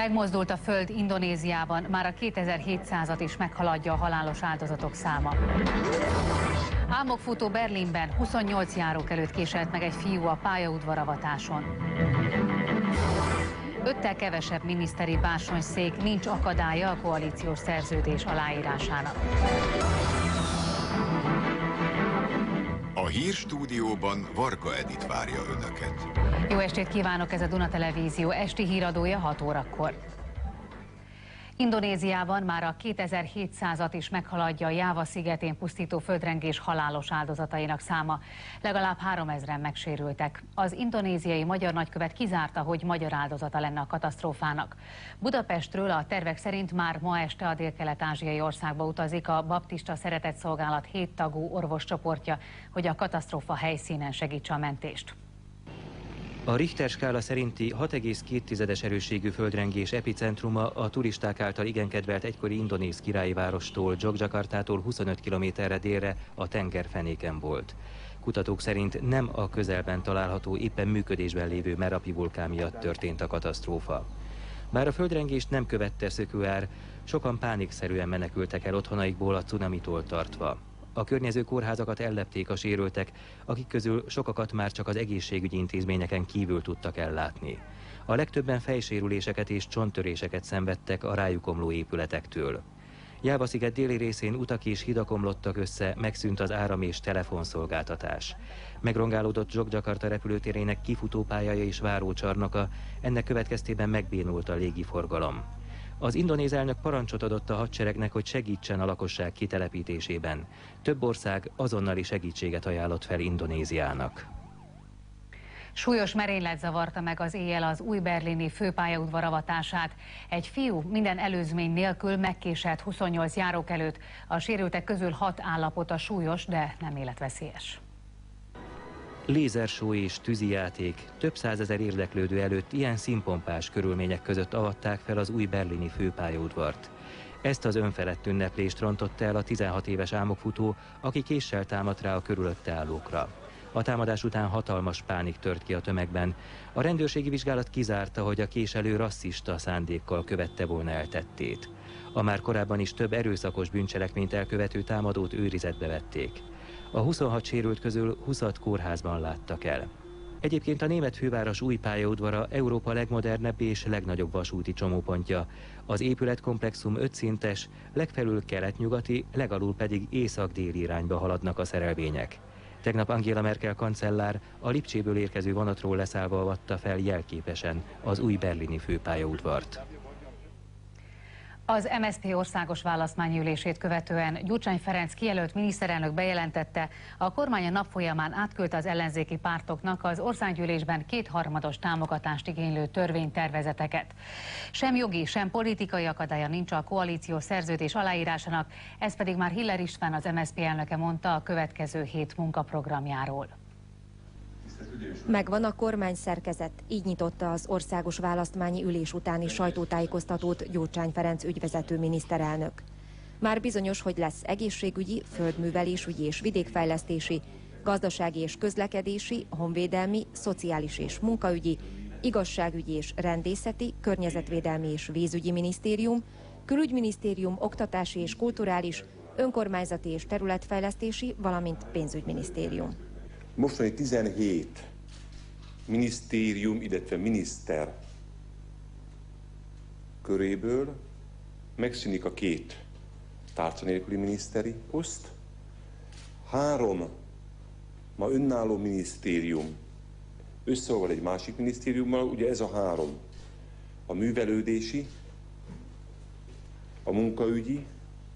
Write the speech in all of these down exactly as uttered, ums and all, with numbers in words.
Megmozdult a föld Indonéziában, már a kétezer-hétszázat is meghaladja a halálos áldozatok száma. Álmokfutó Berlinben huszonnyolc járók előtt késelt meg egy fiú a pályaudvaravatáson. Öttel kevesebb miniszteri bársonyszék, nincs akadálya a koalíciós szerződés aláírásának. A hírstúdióban Varga Edit várja Önöket. Jó estét kívánok, ez a Duna Televízió esti híradója hat órakor. Indonéziában már a kétezer-hétszázat is meghaladja a Jáva szigetén pusztító földrengés halálos áldozatainak száma. Legalább háromezren megsérültek. Az indonéziai magyar nagykövet kizárta, hogy magyar áldozata lenne a katasztrófának. Budapestről a tervek szerint már ma este a dél-kelet-ázsiai országba utazik a Baptista Szeretetszolgálat héttagú orvoscsoportja, hogy a katasztrófa helyszínen segítse a mentést. A Richter skála szerinti hat egész két erősségű földrengés epicentruma a turisták által igen kedvelt egykori indonéz királyi várostól, Dzsogdzsakartától huszonöt kilométerre délre a tengerfenéken volt. Kutatók szerint nem a közelben található, éppen működésben lévő Merapi vulkán miatt történt a katasztrófa. Bár a földrengést nem követte szökőár, sokan pánikszerűen menekültek el otthonaikból a cunamitól tartva. A környező kórházakat ellepték a sérültek, akik közül sokakat már csak az egészségügyi intézményeken kívül tudtak ellátni. A legtöbben fejsérüléseket és csonttöréseket szenvedtek a rájuk omló épületektől. Jáva-sziget déli részén utak és hidak omlottak össze, megszűnt az áram- és telefonszolgáltatás. Megrongálódott Dzsogdzsakarta repülőtérének kifutópályaja és várócsarnoka, ennek következtében megbénult a légiforgalom. Az indonéz elnök parancsot adott a hadseregnek, hogy segítsen a lakosság kitelepítésében. Több ország azonnali segítséget ajánlott fel Indonéziának. Súlyos merénylet zavarta meg az éjjel az új berlini főpályaudvar avatását. Egy fiú minden előzmény nélkül megkéselt huszonnyolc járók előtt. A sérültek közül hat állapota súlyos, de nem életveszélyes. Lézershow és tűzijáték, több százezer érdeklődő előtt ilyen színpompás körülmények között avatták fel az új berlini főpályaudvart. Ezt az önfelett ünneplést rontotta el a tizenhat éves álmokfutó, aki késsel támadt rá a körülötte állókra. A támadás után hatalmas pánik tört ki a tömegben. A rendőrségi vizsgálat kizárta, hogy a késelő rasszista szándékkal követte volna el tettét. A már korábban is több erőszakos bűncselekményt elkövető támadót őrizetbe vették. A huszonhat sérült közül húszat kórházban láttak el. Egyébként a német főváros új pályaudvara Európa legmodernebb és legnagyobb vasúti csomópontja. Az épületkomplexum ötszintes, legfelül kelet-nyugati, legalul pedig észak-déli irányba haladnak a szerelvények. Tegnap Angela Merkel kancellár a Lipcséből érkező vonatról leszállva avatta fel jelképesen az új berlini főpályaudvart. Az em es zé pé országos választmányi ülését követően Gyurcsány Ferenc kijelölt miniszterelnök bejelentette, a kormány a nap folyamán átküldte az ellenzéki pártoknak az országgyűlésben kétharmados támogatást igénylő törvénytervezeteket. Sem jogi, sem politikai akadálya nincs a koalíciós szerződés aláírásának, ez pedig már Hiller István, az em es zé pé elnöke mondta a következő hét munkaprogramjáról. Megvan a kormányszerkezet, így nyitotta az országos választmányi ülés utáni sajtótájékoztatót Gyurcsány Ferenc ügyvezető miniszterelnök. Már bizonyos, hogy lesz egészségügyi, földművelésügyi és vidékfejlesztési, gazdasági és közlekedési, honvédelmi, szociális és munkaügyi, igazságügyi és rendészeti, környezetvédelmi és vízügyi minisztérium, külügyminisztérium, oktatási és kulturális, önkormányzati és területfejlesztési, valamint pénzügyminisztérium. Mostani tizenhét minisztérium, illetve miniszter köréből megszűnik a két tárca nélküli miniszteri poszt, három ma önálló minisztérium összeolvad egy másik minisztériummal, ugye ez a három, a művelődési, a munkaügyi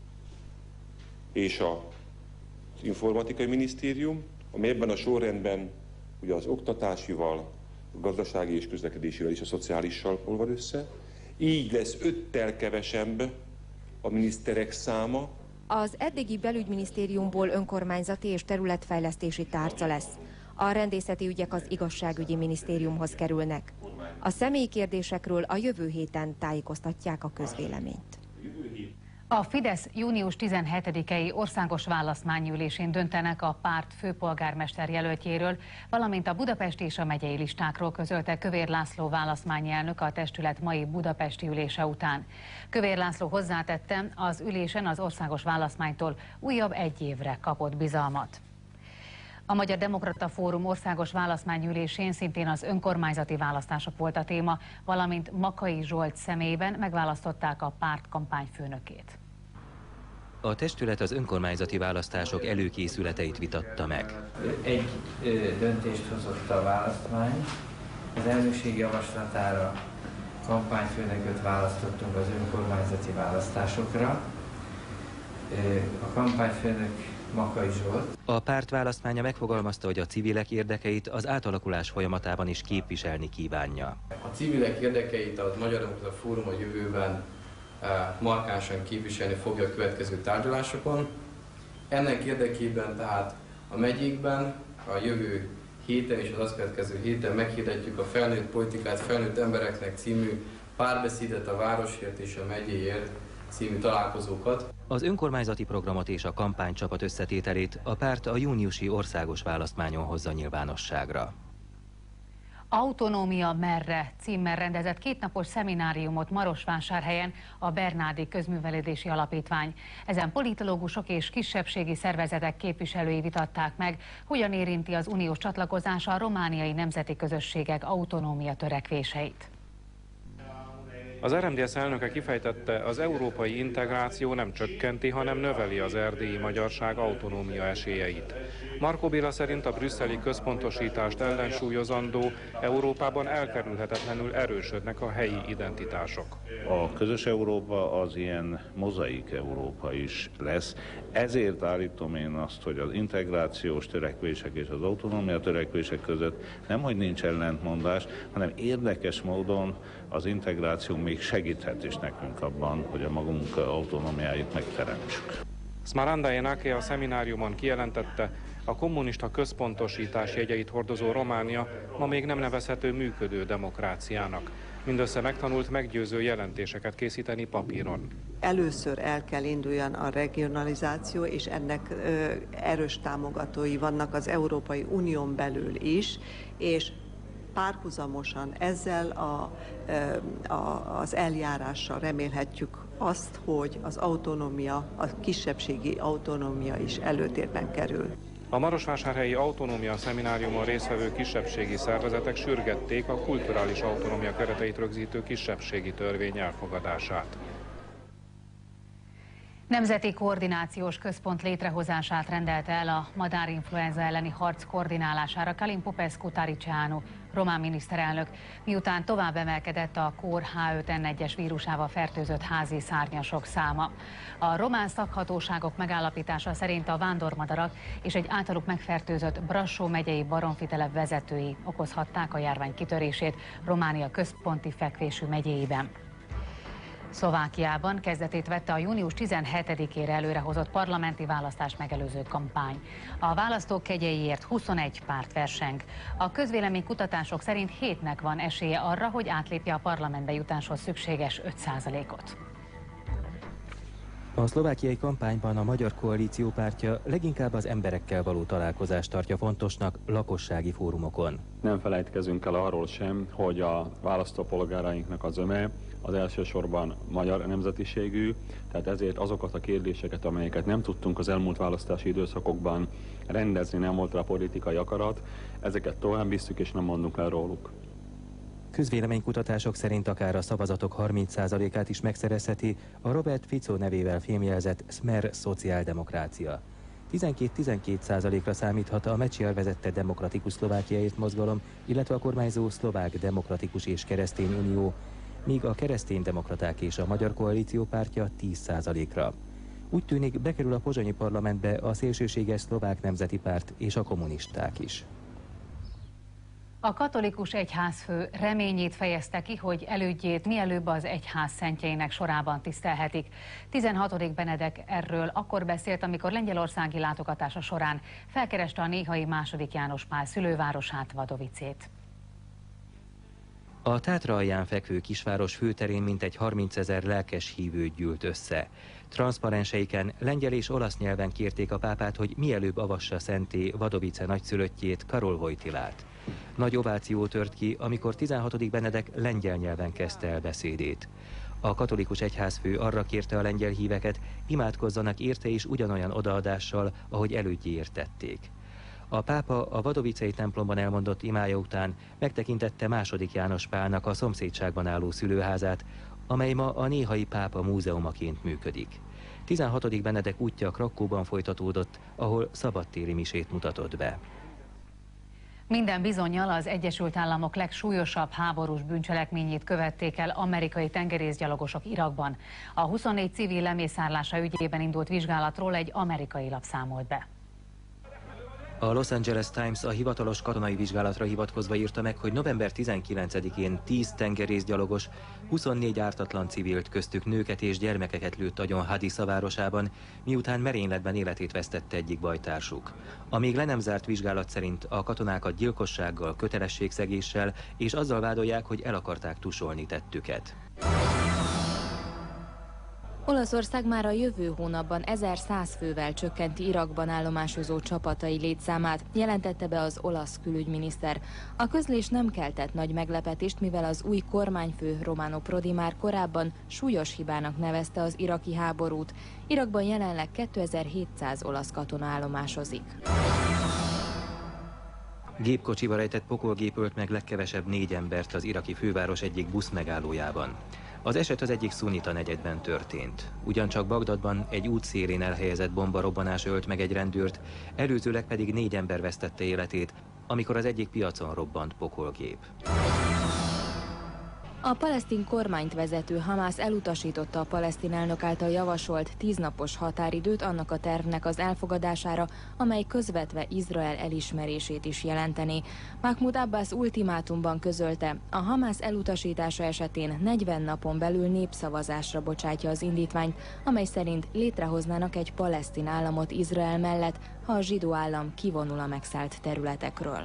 és a az informatikai minisztérium, ami ebben a sorrendben ugye az oktatásival, a gazdasági és közlekedésivel és a szociálissal olvad össze. Így lesz öttel kevesebb a miniszterek száma. Az eddigi belügyminisztériumból önkormányzati és területfejlesztési tárca lesz. A rendészeti ügyek az igazságügyi minisztériumhoz kerülnek. A személyi kérdésekről a jövő héten tájékoztatják a közvéleményt. A Fidesz június tizenhetedikei országos választmányülésén döntenek a párt főpolgármester jelöltjéről, valamint a budapesti és a megyei listákról, közölte Kövér László választmányi elnök a testület mai budapesti ülése után. Kövér László hozzátette, az ülésen az országos választmánytól újabb egy évre kapott bizalmat. A Magyar Demokrata Fórum országos választmányülésén szintén az önkormányzati választások volt a téma, valamint Makai Zsolt személyében megválasztották a párt kampányfőnökét. A testület az önkormányzati választások előkészületeit vitatta meg. Egy ö, döntést hozott a választmány. Az elnökség javaslatára kampányfőnököt választottunk az önkormányzati választásokra. Ö, a kampányfőnök Makai Zsolt. A párt választmánya megfogalmazta, hogy a civilek érdekeit az átalakulás folyamatában is képviselni kívánja. A civilek érdekeit a Magyar Demokrata Fórum a jövőben markánsan képviselni fogja a következő tárgyalásokon. Ennek érdekében tehát a megyékben a jövő héten és az azt következő héten meghirdetjük a Felnőtt politikát felnőtt embereknek című párbeszédet a városért és a megyéért című találkozókat. Az önkormányzati programot és a kampánycsapat összetételét a párt a júniusi országos választmányon hozza nyilvánosságra. Autonómia merre címmel rendezett kétnapos szemináriumot Marosvásárhelyen a Bernárdi Közművelődési Alapítvány. Ezen politológusok és kisebbségi szervezetek képviselői vitatták meg, hogyan érinti az uniós csatlakozás a romániai nemzeti közösségek autonómia törekvéseit. Az er em dé es elnöke kifejtette, az európai integráció nem csökkenti, hanem növeli az erdélyi magyarság autonómia esélyeit. Markó Béla szerint a brüsszeli központosítást ellensúlyozandó Európában elkerülhetetlenül erősödnek a helyi identitások. A közös Európa az ilyen mozaik Európa is lesz. Ezért állítom én azt, hogy az integrációs törekvések és az autonómia törekvések között nemhogy nincs ellentmondás, hanem érdekes módon az integráció még segíthet is nekünk abban, hogy a magunk autonómiáit megteremtsük. Smaranda Enáke a szemináriumon kijelentette, a kommunista központosítás jegyeit hordozó Románia ma még nem nevezhető működő demokráciának. Mindössze megtanult meggyőző jelentéseket készíteni papíron. Először el kell induljon a regionalizáció, és ennek ö, erős támogatói vannak az Európai Unión belül is, és párhuzamosan ezzel a, a, az eljárással remélhetjük azt, hogy az autonómia, a kisebbségi autonómia is előtérben kerül. A marosvásárhelyi autonómia szemináriumon résztvevő kisebbségi szervezetek sürgették a kulturális autonómia kereteit rögzítő kisebbségi törvény elfogadását. Nemzeti Koordinációs Központ létrehozását rendelte el a madárinfluenza elleni harc koordinálására Călin Popescu-Tariceanu román miniszterelnök, miután tovább emelkedett a kór há öt en egyes vírusával fertőzött házi szárnyasok száma. A román szakhatóságok megállapítása szerint a vándormadarak és egy általuk megfertőzött Brassó megyei baromfitelep vezetői okozhatták a járvány kitörését Románia központi fekvésű megyéiben. Szlovákiában kezdetét vette a június tizenhetedikére előrehozott parlamenti választás megelőző kampány. A választók kegyeiért huszonegy párt verseng. A közvéleménykutatások szerint hétnek van esélye arra, hogy átlépje a parlamentbe jutáshoz szükséges öt százalékot. A szlovákiai kampányban a Magyar Koalíció pártja leginkább az emberekkel való találkozást tartja fontosnak lakossági fórumokon. Nem felejtkezünk el arról sem, hogy a választópolgárainknak az zöme az elsősorban magyar nemzetiségű, tehát ezért azokat a kérdéseket, amelyeket nem tudtunk az elmúlt választási időszakokban rendezni, nem volt rá politikai akarat, ezeket tovább visszük és nem mondunk le róluk. Közvéleménykutatások szerint akár a szavazatok harminc százalékát is megszerezheti a Robert Fico nevével fémjelzett Smer szociáldemokrácia. tizenkét-tizenkét százalékra számíthat a Mečiar vezette Demokratikus Szlovákiaért mozgalom, illetve a kormányzó Szlovák Demokratikus és Keresztény Unió, míg a kereszténydemokraták és a Magyar Koalíció pártja tíz százalékra. Úgy tűnik, bekerül a pozsonyi parlamentbe a szélsőséges Szlovák Nemzeti Párt és a kommunisták is. A katolikus egyházfő reményét fejezte ki, hogy elődjét mielőbb az egyház szentjeinek sorában tisztelhetik. tizenhatodik Benedek erről akkor beszélt, amikor lengyelországi látogatása során felkereste a néhai második János Pál szülővárosát, Vadovicét. A Tátra alján fekvő kisváros főterén mintegy harmincezer lelkes hívő gyűlt össze. Transzparenseiken lengyel és olasz nyelven kérték a pápát, hogy mielőbb avassa szenté Wadowice nagyszülöttjét, Karol Wojtylát. Nagy ováció tört ki, amikor tizenhatodik Benedek lengyel nyelven kezdte el beszédét. A katolikus egyházfő arra kérte a lengyel híveket, imádkozzanak érte és ugyanolyan odaadással, ahogy elődjéért tették. A pápa a wadowicei templomban elmondott imája után megtekintette második János Pálnak a szomszédságban álló szülőházát, amely ma a néhai pápa múzeumaként működik. tizenhatodik Benedek útja Krakkóban folytatódott, ahol szabadtéri misét mutatott be. Minden bizonnyal az Egyesült Államok legsúlyosabb háborús bűncselekményét követték el amerikai tengerészgyalogosok Irakban. A huszonnégy civil lemészárlása ügyében indult vizsgálatról egy amerikai lap számolt be. A Los Angeles Times a hivatalos katonai vizsgálatra hivatkozva írta meg, hogy november tizenkilencedikén tíz tengerészgyalogos, huszonnégy ártatlan civilt, köztük nőket és gyermekeket lőtt agyon Hadisza városában, miután merényletben életét vesztette egyik bajtársuk. A még le nem zárt vizsgálat szerint a katonákat gyilkossággal, kötelességszegéssel és azzal vádolják, hogy el akarták tusolni tettüket. Olaszország már a jövő hónapban ezerszáz fővel csökkenti Irakban állomásozó csapatai létszámát, jelentette be az olasz külügyminiszter. A közlés nem keltett nagy meglepetést, mivel az új kormányfő Romano Prodi már korábban súlyos hibának nevezte az iraki háborút. Irakban jelenleg kétezer-hétszáz olasz katona állomásozik. Gépkocsiba rejtett pokolgép ölt meg legkevesebb négy embert az iraki főváros egyik busz megállójában. Az eset az egyik szunita negyedben történt. Ugyancsak Bagdadban egy útszélén elhelyezett bombarobbanás ölt meg egy rendőrt, előzőleg pedig négy ember vesztette életét, amikor az egyik piacon robbant pokolgép. A palesztin kormányt vezető Hamász elutasította a palesztin elnök által javasolt tíznapos határidőt annak a tervnek az elfogadására, amely közvetve Izrael elismerését is jelenteni. Mahmoud Abbas ultimátumban közölte, a Hamász elutasítása esetén negyven napon belül népszavazásra bocsátja az indítványt, amely szerint létrehoznának egy palesztin államot Izrael mellett, ha a zsidó állam kivonul a megszállt területekről.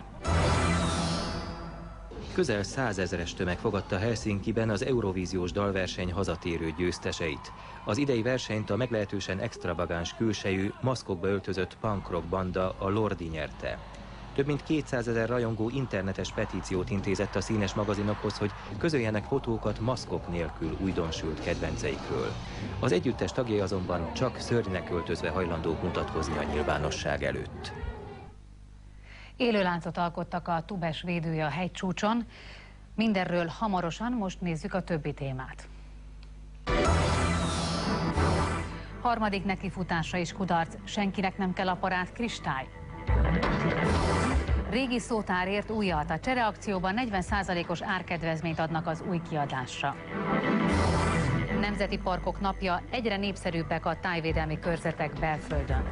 Közel százezres tömeg fogadta Helsinkiben az Eurovíziós dalverseny hazatérő győzteseit. Az idei versenyt a meglehetősen extravagáns külsejű, maszkokba öltözött punk rock banda, a Lordi nyerte. Több mint kétszázezer rajongó internetes petíciót intézett a színes magazinokhoz, hogy közöljenek fotókat maszkok nélkül újdonsült kedvenceikről. Az együttes tagjai azonban csak szörnynek öltözve hajlandók mutatkozni a nyilvánosság előtt. Élőláncot alkottak a Tubes védője a hegycsúcson. Mindenről hamarosan, most nézzük a többi témát. Harmadik nekifutásra is kudarc, senkinek nem kell aparát kristály. Régi szótárért újat, a csereakcióban negyven százalékos árkedvezményt adnak az új kiadásra. Nemzeti parkok napja, egyre népszerűbbek a tájvédelmi körzetek belföldön.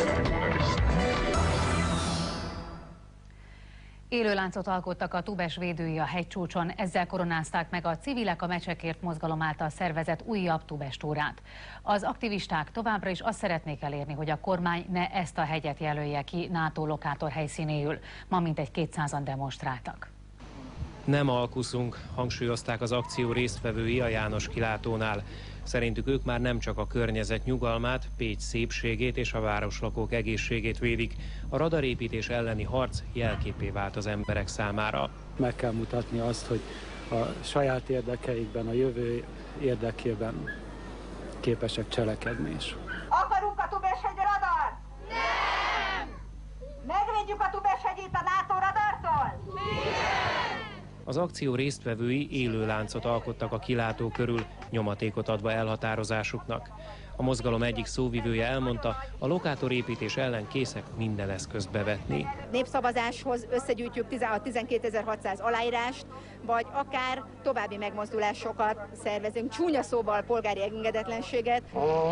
Élőláncot alkottak a Tubes védői a hegycsúcson, ezzel koronázták meg a Civilek a Mecsekért mozgalom által szervezett újabb Tubes túrát. Az aktivisták továbbra is azt szeretnék elérni, hogy a kormány ne ezt a hegyet jelölje ki NATO lokátor helyszínéül. Ma mintegy kétszázan demonstráltak. Nem alkuszunk, hangsúlyozták az akció résztvevői a János kilátónál. Szerintük ők már nem csak a környezet nyugalmát, Pécs szépségét és a városlakók egészségét védik. A radarépítés elleni harc jelképé vált az emberek számára. Meg kell mutatni azt, hogy a saját érdekeikben, a jövő érdekében képesek cselekedni is. Akarunk a Tubes-hegy radar? Nem! Megvédjük a Tubes-hegyét a NATO radartól? Igen! Az akció résztvevői élőláncot alkottak a kilátó körül, nyomatékot adva elhatározásuknak. A mozgalom egyik szóvivője elmondta, a lokátorépítés ellen készek minden eszközt bevetni. Népszavazáshoz összegyűjtjük a tizenkétezer-hatszáz aláírást, vagy akár további megmozdulásokat szervezünk. Csúnya szóval polgári engedetlenséget.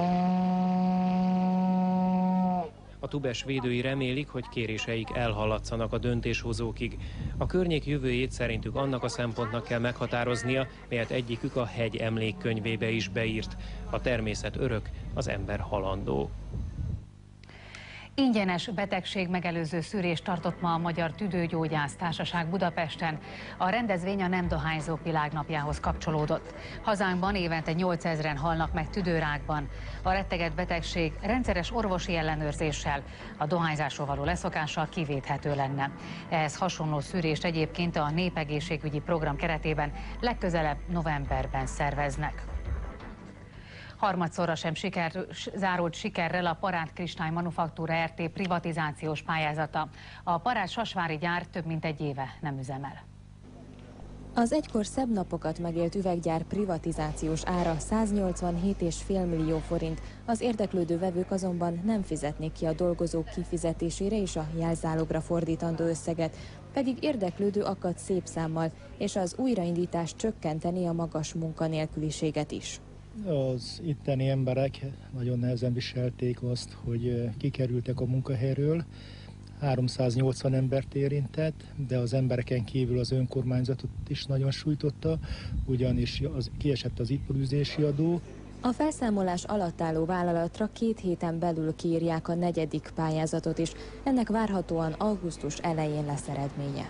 A Tubes védői remélik, hogy kéréseik elhallatszanak a döntéshozókig. A környék jövőjét szerintük annak a szempontnak kell meghatároznia, melyet egyikük a hegy emlékkönyvébe is beírt. A természet örök, az ember halandó. Ingyenes betegség megelőző szűrést tartott ma a Magyar Tüdőgyógyász Társaság Budapesten. A rendezvény a Nem dohányzók világnapjához kapcsolódott. Hazánkban évente nyolcezren halnak meg tüdőrákban. A retteget betegség rendszeres orvosi ellenőrzéssel, a dohányzásról való leszokással kivéthető lenne. Ehhez hasonló szűrést egyébként a népegészségügyi program keretében legközelebb novemberben szerveznek. Harmadszorra sem siker, zárult sikerrel a Parád Kristály Manufaktúra er té privatizációs pályázata. A Parád Sasvári gyár több mint egy éve nem üzemel. Az egykor szebb napokat megélt üveggyár privatizációs ára száznyolcvanhét egész öt millió forint. Az érdeklődő vevők azonban nem fizetnék ki a dolgozók kifizetésére és a jelzálogra fordítandó összeget, pedig érdeklődő akadt szép számmal, és az újraindítás csökkenteni a magas munkanélküliséget is. Az itteni emberek nagyon nehezen viselték azt, hogy kikerültek a munkahelyről. háromszáznyolcvan embert érintett, de az embereken kívül az önkormányzatot is nagyon sújtotta, ugyanis az, kiesett az iparűzési adó. A felszámolás alatt álló vállalatra két héten belül kiírják a negyedik pályázatot is. Ennek várhatóan augusztus elején lesz eredménye.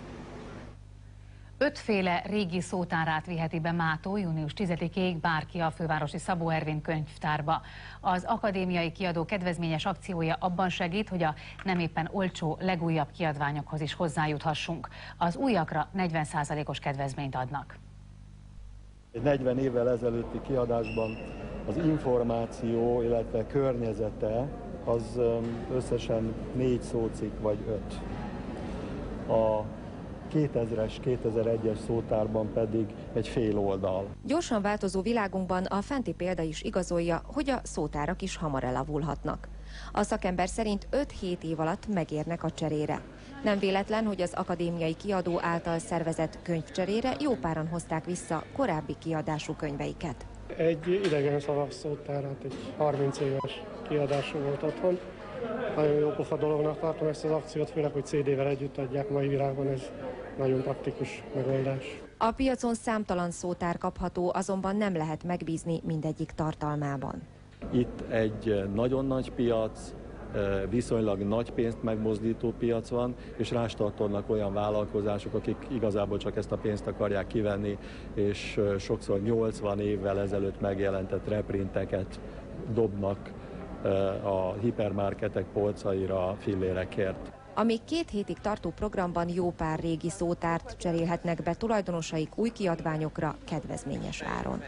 Ötféle régi szótárát viheti be mától június tizedikéig bárki a fővárosi Szabó Ervin könyvtárba. Az akadémiai kiadó kedvezményes akciója abban segít, hogy a nem éppen olcsó legújabb kiadványokhoz is hozzájuthassunk. Az újakra negyven százalékos kedvezményt adnak. Egy negyven évvel ezelőtti kiadásban az információ, illetve környezete az összesen négy szócikk vagy öt. A kétezres, kétezer-egyes szótárban pedig egy fél oldal. Gyorsan változó világunkban a fenti példa is igazolja, hogy a szótárak is hamar elavulhatnak. A szakember szerint öt-hét év alatt megérnek a cserére. Nem véletlen, hogy az akadémiai kiadó által szervezett könyvcserére jó páran hozták vissza korábbi kiadású könyveiket. Egy idegen szavas szótárát, egy harminc éves kiadású volt otthon. Nagyon jó pofa dolognak tartom ezt az akciót, főleg, hogy cé dé-vel együtt adják mai világban, ez nagyon praktikus megoldás. A piacon számtalan szótár kapható, azonban nem lehet megbízni mindegyik tartalmában. Itt egy nagyon nagy piac, viszonylag nagy pénzt megmozdító piac van, és rástartolnak olyan vállalkozások, akik igazából csak ezt a pénzt akarják kivenni, és sokszor nyolcvan évvel ezelőtt megjelentett reprinteket dobnak a hipermarketek polcaira fillérekért. A még két hétig tartó programban jó pár régi szótárt cserélhetnek be tulajdonosaik új kiadványokra kedvezményes áron.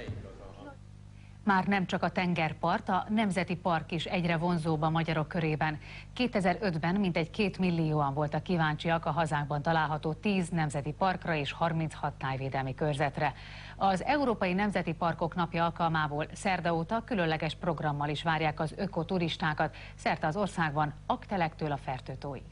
Már nem csak a tengerpart, a nemzeti park is egyre vonzóbb a magyarok körében. kétezer-ötben mintegy két millióan voltak kíváncsiak a hazánkban található tíz nemzeti parkra és harminchat tájvédelmi körzetre. Az Európai Nemzeti Parkok Napja alkalmából szerda óta különleges programmal is várják az ökoturistákat szerte az országban, Aggtelektől a Fertőtóig.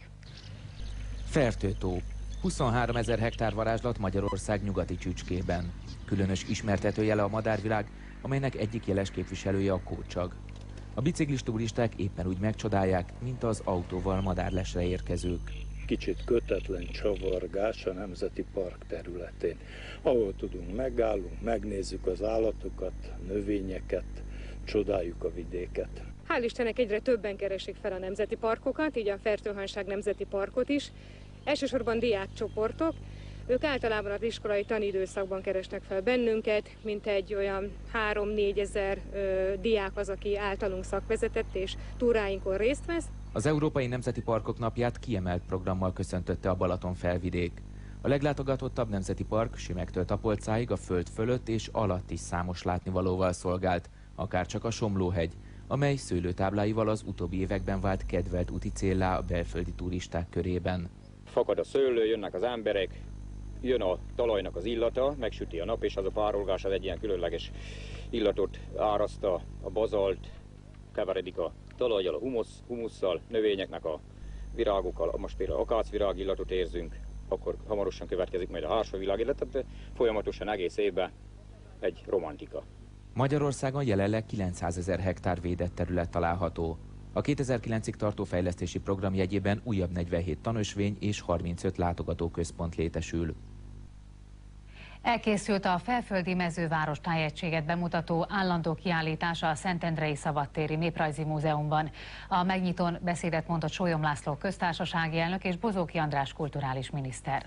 Fertőtó. huszonhárom ezer hektár varázslat Magyarország nyugati csücskében. Különös ismertetőjele a madárvilág, amelynek egyik jeles képviselője a kócsag. A biciklis turisták éppen úgy megcsodálják, mint az autóval madárlesre érkezők. Kicsit kötetlen csavargás a Nemzeti Park területén, ahol tudunk, megállunk, megnézzük az állatokat, növényeket, csodáljuk a vidéket. Hál' Istennek egyre többen keresik fel a nemzeti parkokat, így a Fertőhanság Nemzeti Parkot is. Elsősorban diákcsoportok. Ők általában az iskolai tanidőszakban keresnek fel bennünket, mint egy olyan három-négy ezer diák az, aki általunk szakvezetett és túráinkon részt vesz. Az Európai Nemzeti Parkok Napját kiemelt programmal köszöntötte a Balaton felvidék. A leglátogatottabb nemzeti park Simektől Tapolcáig a föld fölött és alatt is számos látnivalóval szolgált, akárcsak a Somlóhegy, amely szőlőtábláival az utóbbi években vált kedvelt úti céllá a belföldi turisták körében. Fakad a szőlő, jönnek az emberek, jön a talajnak az illata, megsüti a nap, és az a párolgás az egy ilyen különleges illatot áraszt a, a bazalt, keveredik a talajjal, a humusz, humusszal, növényeknek a virágokkal, most például akácvirág illatot érzünk, akkor hamarosan következik majd a hársfavilág illat, tehát folyamatosan egész évben egy romantika. Magyarországon jelenleg kilencszázezer hektár védett terület található. A kétezer-kilencig tartó fejlesztési program jegyében újabb negyvenhét tanösvény és harmincöt látogatóközpont létesül. Elkészült a Felföldi Mezőváros tájegységet bemutató állandó kiállítása a Szentendrei Szabadtéri Néprajzi Múzeumban. A megnyitón beszédet mondott Sólyom László köztársasági elnök és Bozóki András kulturális miniszter.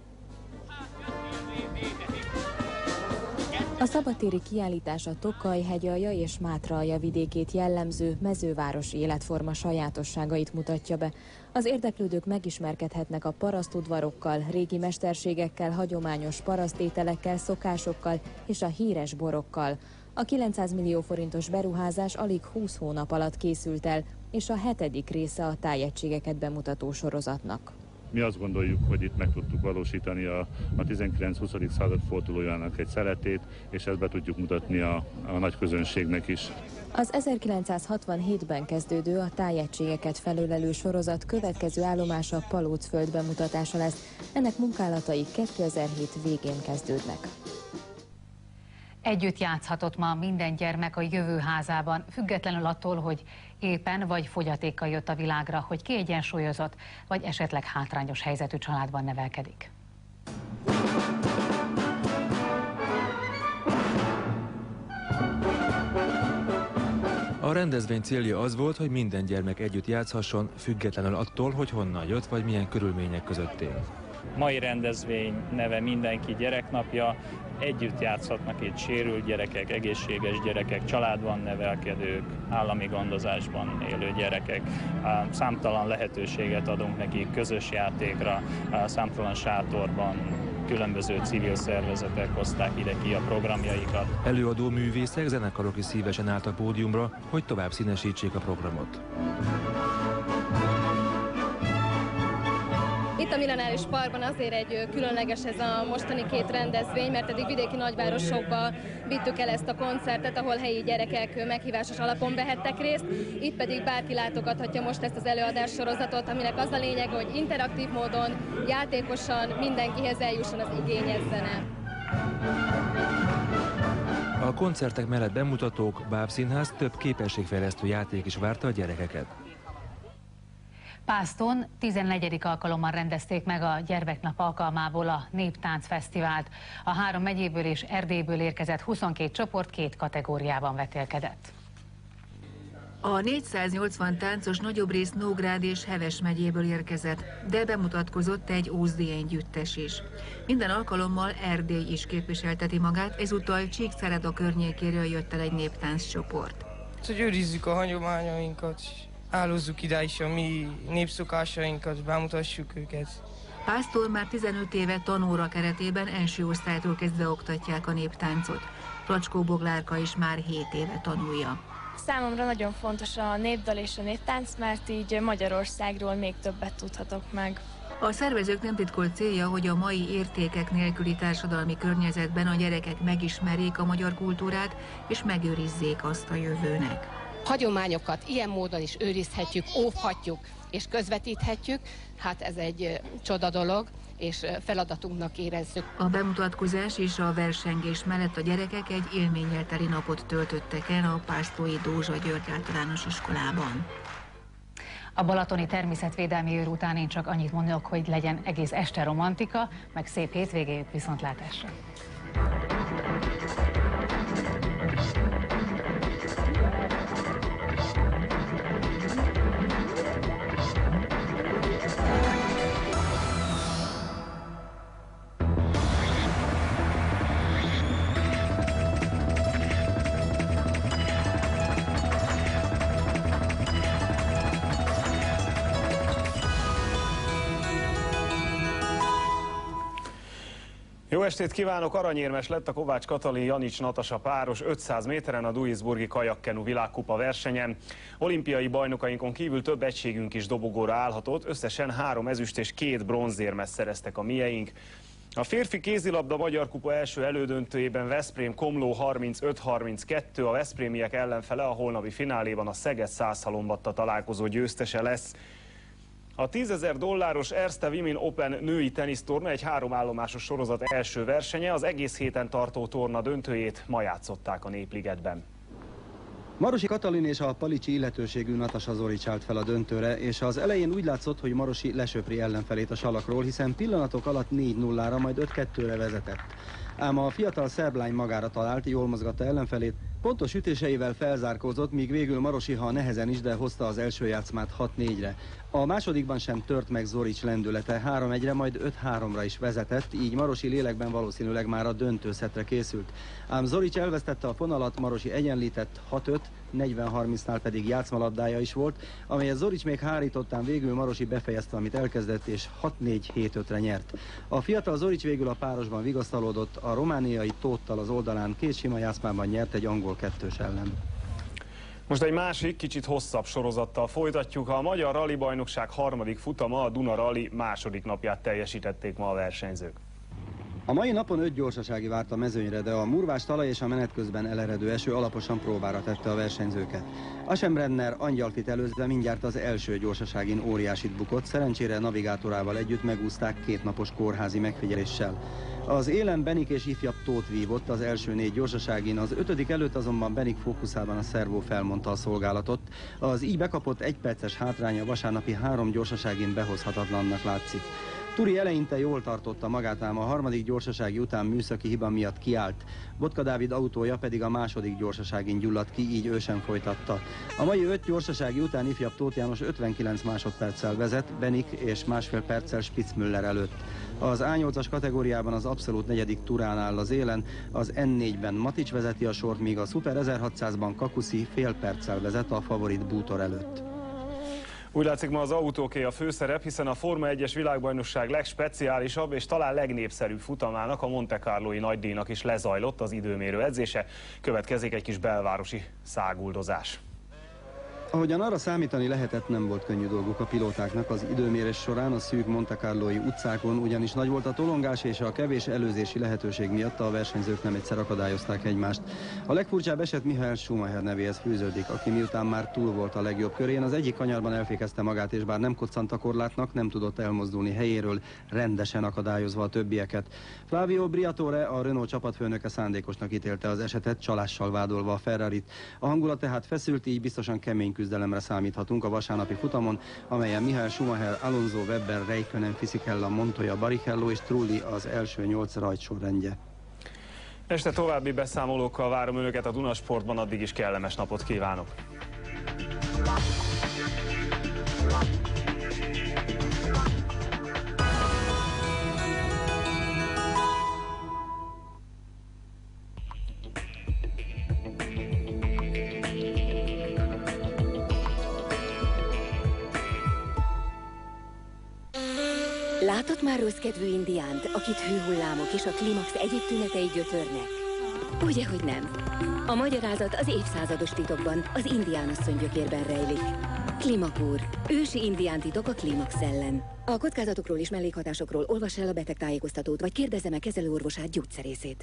A szabadtéri kiállítás a Tokaj, Hegyalja és Mátraalja vidékét jellemző mezővárosi életforma sajátosságait mutatja be. Az érdeklődők megismerkedhetnek a parasztudvarokkal, régi mesterségekkel, hagyományos parasztételekkel, szokásokkal és a híres borokkal. A kilencszáz millió forintos beruházás alig húsz hónap alatt készült el, és a hetedik része a tájegységeket bemutató sorozatnak. Mi azt gondoljuk, hogy itt meg tudtuk valósítani a, a tizenkilenc-huszadik század fordulójának egy szeletét, és ezt be tudjuk mutatni a, a nagy közönségnek is. Az ezerkilencszázhatvanhétben kezdődő a tájegységeket felölelő sorozat következő állomása Palócföld bemutatása lesz. Ennek munkálatai kétezer-hét végén kezdődnek. Együtt játszhatott ma minden gyermek a jövő házában, függetlenül attól, hogy éppen vagy fogyatékkal jött a világra, hogy kiegyensúlyozott, vagy esetleg hátrányos helyzetű családban nevelkedik. A rendezvény célja az volt, hogy minden gyermek együtt játszhasson, függetlenül attól, hogy honnan jött, vagy milyen körülmények között él. Mai rendezvény neve Mindenki gyereknapja. Együtt játszhatnak itt sérült gyerekek, egészséges gyerekek, családban nevelkedők, állami gondozásban élő gyerekek. Számtalan lehetőséget adunk nekik közös játékra, számtalan sátorban, különböző civil szervezetek hozták ide ki a programjaikat. Előadó művészek, zenekarok is szívesen álltak pódiumra, hogy tovább színesítsék a programot. Itt a Millenáris Parkban azért egy különleges ez a mostani két rendezvény, mert eddig vidéki nagyvárosokba vittük el ezt a koncertet, ahol helyi gyerekek meghívásos alapon vehettek részt. Itt pedig bárki látogathatja most ezt az előadás sorozatot, aminek az a lényeg, hogy interaktív módon, játékosan mindenkihez eljusson az igényes zene. A koncertek mellett bemutatók, bábszínház, több képességfejlesztő játék is várta a gyerekeket. Pászton tizennegyedik alkalommal rendezték meg a Gyermeknap alkalmából a Néptáncfesztivált. A három megyéből és Erdélyből érkezett huszonkét csoport két kategóriában vetélkedett. A négyszáznyolcvan táncos nagyobb rész Nógrád és Heves megyéből érkezett, de bemutatkozott egy ózdi együttes is. Minden alkalommal Erdély is képviselteti magát, ezúttal Csíkszereda környékéről jött el egy néptánccsoport. Hogy őrizzük a hagyományainkat, álozzuk ide is a mi népszokásainkat, bemutassuk őket. Pásztor már tizenöt éve tanóra keretében első osztálytól kezdve oktatják a néptáncot. Placskó Boglárka is már hét éve tanulja. Számomra nagyon fontos a népdal és a néptánc, mert így Magyarországról még többet tudhatok meg. A szervezők nem titkolt célja, hogy a mai értékek nélküli társadalmi környezetben a gyerekek megismerjék a magyar kultúrát és megőrizzék azt a jövőnek. Hagyományokat ilyen módon is őrizhetjük, óvhatjuk és közvetíthetjük, hát ez egy csoda dolog, és feladatunknak érezzük. A bemutatkozás és a versengés mellett a gyerekek egy élménnyel teli napot töltöttek el a pásztói Dózsa György általános iskolában. A balatoni természetvédelmi őr után én csak annyit mondok, hogy legyen egész este romantika, meg szép hétvégéjük, viszontlátásra! Jó estét kívánok! Aranyérmes lett a Kovács Katalin Janics Natasa páros ötszáz méteren a Duisburgi kajakkenu világkupa versenyen. Olimpiai bajnokainkon kívül több egységünk is dobogóra állhatott, összesen három ezüst és két bronzérmet szereztek a mieink. A férfi kézilabda Magyar Kupa első elődöntőjében Veszprém Komló harmincöt harminckettő, a veszprémiek ellenfele a holnapi fináléban a Szeged Szászhalombatta találkozó győztese lesz. A tízezer dolláros Erste Women Open női tenisztorna egy háromállomásos sorozat első versenye, az egész héten tartó torna döntőjét ma játszották a Népligetben. Marosi Katalin és a palicsi illetőségű Natasha Zoric állt fel a döntőre, és az elején úgy látszott, hogy Marosi lesöpri ellenfelét a salakról, hiszen pillanatok alatt négy nullára, majd öt kettőre vezetett. Ám a fiatal szerb lány magára talált, jól mozgatta ellenfelét, pontos ütéseivel felzárkózott, míg végül Marosi, ha nehezen is, de hozta az első játszmát hat négyre. A másodikban sem tört meg Zoric lendülete, három egyre, majd öt háromra is vezetett, így Marosi lélekben valószínűleg már a döntőszetre készült. Ám Zoric elvesztette a fonalat, Marosi egyenlített hat öt, negyven harmincnál pedig játszmalabdája is volt, amelyet Zoric még hárítottán végül Marosi befejezte, amit elkezdett, és hat négy hét ötre nyert. A fiatal Zoric végül a párosban vigasztalódott, a romániai Tóttal az oldalán két sima játszmában nyert egy angol kettős ellen. Most egy másik, kicsit hosszabb sorozattal folytatjuk. A Magyar Rali Bajnokság harmadik futama, a Duna Rali második napját teljesítették ma a versenyzők. A mai napon öt gyorsasági várt a mezőnyre, de a murvás talaj és a menet közben eleredő eső alaposan próbára tette a versenyzőket. Aschenbrenner Angyalfit előzve mindjárt az első gyorsaságin óriásit bukott, szerencsére navigátorával együtt megúszták két napos kórházi megfigyeléssel. Az élen Benik és ifjabb Tóth vívott az első négy gyorsaságin, az ötödik előtt azonban Benik fókuszában a szervó felmondta a szolgálatot. Az így bekapott egyperces hátránya vasárnapi három gyorsaságin behozhatatlannak látszik. Turi eleinte jól tartotta magát, ám a harmadik gyorsasági után műszaki hiba miatt kiállt. Botka Dávid autója pedig a második gyorsaságin gyulladt ki, így ő sem folytatta. A mai öt gyorsasági után ifjabb Tóth János ötvenkilenc másodperccel vezet, Benik és másfél perccel Spitzmüller előtt. Az á nyolcas kategóriában az abszolút negyedik Turán áll az élen, az en négyben Matics vezeti a sort, míg a Super ezerhatszázban Kakuszi fél perccel vezet a favorit Bútor előtt. Úgy látszik, ma az autóké a főszerep, hiszen a Forma egyes világbajnokság legspeciálisabb és talán legnépszerűbb futamának, a Monte Carlói nagydíjnak is lezajlott az időmérő edzése. Következik egy kis belvárosi száguldozás. Ahogyan arra számítani lehetett, nem volt könnyű dolguk a pilótáknak az időmérés során a szűk Monte Carlói utcákon, ugyanis nagy volt a tolongás, és a kevés előzési lehetőség miatt a versenyzők nem egyszer akadályozták egymást. A legfurcsább eset Michael Schumacher nevéhez fűződik, aki miután már túl volt a legjobb körén, az egyik kanyarban elfékezte magát, és bár nem koccant a korlátnak, nem tudott elmozdulni helyéről, rendesen akadályozva a többieket. Flavio Briatore, a Renault csapatfőnöke szándékosnak ítélte az esetet, csalással vádolva a Ferrarit. A hangulat tehát feszült, így biztosan kemény küzdelemre számíthatunk a vasárnapi futamon, amelyen Michael Schumacher, Alonso, Webber, Räikkönen, Fisichella, Montoya, Barrichello és Trulli az első nyolc rajtsorrendje. Este további beszámolókkal várom önöket a Duna Sportban, addig is kellemes napot kívánok! Látott már rosszkedvű indiánt, akit hőhullámok és a klímax egyéb tünetei gyötörnek? Ugye, hogy nem? A magyarázat az évszázados titokban, az indiánasszony gyökérben rejlik. Klimakúr. Ősi indián titok a klímax ellen. A kockázatokról és mellékhatásokról olvass el a betegtájékoztatót, vagy kérdezze meg kezelőorvosát, gyógyszerészét.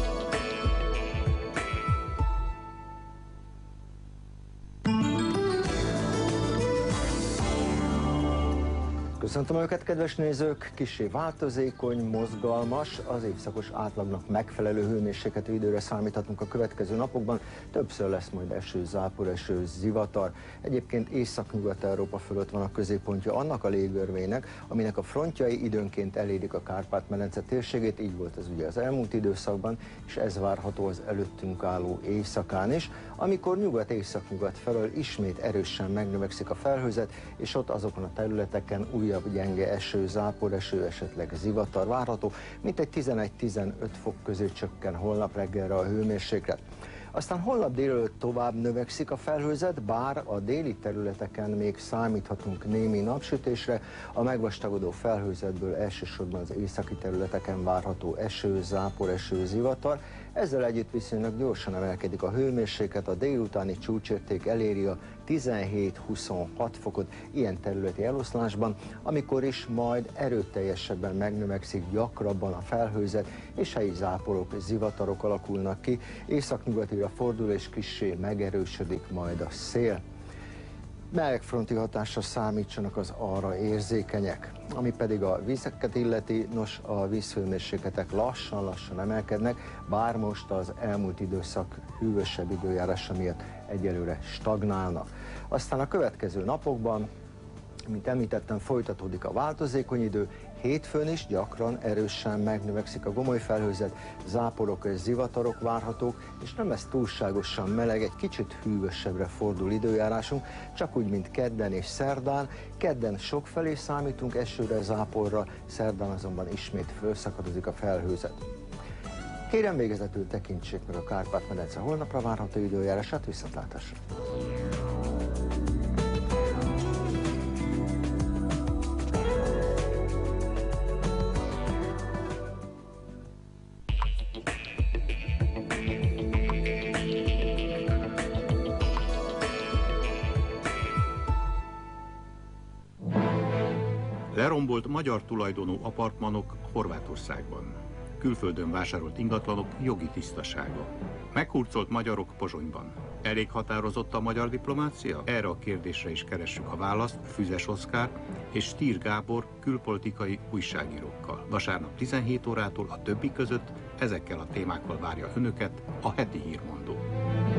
Köszöntöm Önöket, kedves nézők! Kissé változékony, mozgalmas, az évszakos átlagnak megfelelő hőmérsékletű időre számíthatunk a következő napokban. Többször lesz majd eső, záporeső, zivatar. Egyébként Észak-Nyugat-Európa fölött van a középpontja annak a légörvénynek, aminek a frontjai időnként elérik a Kárpát-medence térségét. Így volt ez ugye az elmúlt időszakban, és ez várható az előttünk álló éjszakán is, amikor nyugat-észak-nyugat felől ismét erősen megnövekszik a felhőzet, és ott azokon a területeken újabb gyenge eső, záporeső, esetleg zivatar várható, mintegy tizenegy-tizenöt fok közé csökken holnap reggelre a hőmérséklet. Aztán holnap délelőtt tovább növekszik a felhőzet, bár a déli területeken még számíthatunk némi napsütésre, a megvastagodó felhőzetből elsősorban az északi területeken várható eső, záporeső, zivatar. Ezzel együtt viszonylag gyorsan emelkedik a hőmérséklet, a délutáni csúcsérték eléri a tizenhét-huszonhat fokot ilyen területi eloszlásban, amikor is majd erőteljesebben megnövekszik gyakrabban a felhőzet, és helyi záporok, zivatarok alakulnak ki, északnyugatira fordul és kissé megerősödik majd a szél. melegfronti hatásra számítsanak az arra érzékenyek. Ami pedig a vízeket illeti, nos, a vízhőmérsékletek lassan-lassan emelkednek, bár most az elmúlt időszak hűvösebb időjárása miatt egyelőre stagnálnak. Aztán a következő napokban, mint említettem, folytatódik a változékony idő, hétfőn is gyakran erősen megnövekszik a gomoly felhőzet, záporok és zivatarok várhatók, és nem lesz túlságosan meleg, egy kicsit hűvösebbre fordul időjárásunk, csak úgy, mint kedden és szerdán. Kedden sokfelé számítunk esőre, záporra, szerdán azonban ismét felszakadozik a felhőzet. Kérem végezetül tekintsék meg a Kárpát-medence holnapra várható időjárását, viszontlátásra! Lerombolt magyar tulajdonú apartmanok Horvátországban. Külföldön vásárolt ingatlanok jogi tisztasága. Meghurcolt magyarok Pozsonyban. Elég határozott a magyar diplomácia? Erre a kérdésre is keressük a választ Füzes Oszkár és Stier Gábor külpolitikai újságírókkal. Vasárnap tizenhét órától a többi között ezekkel a témákkal várja önöket a heti hírmondó.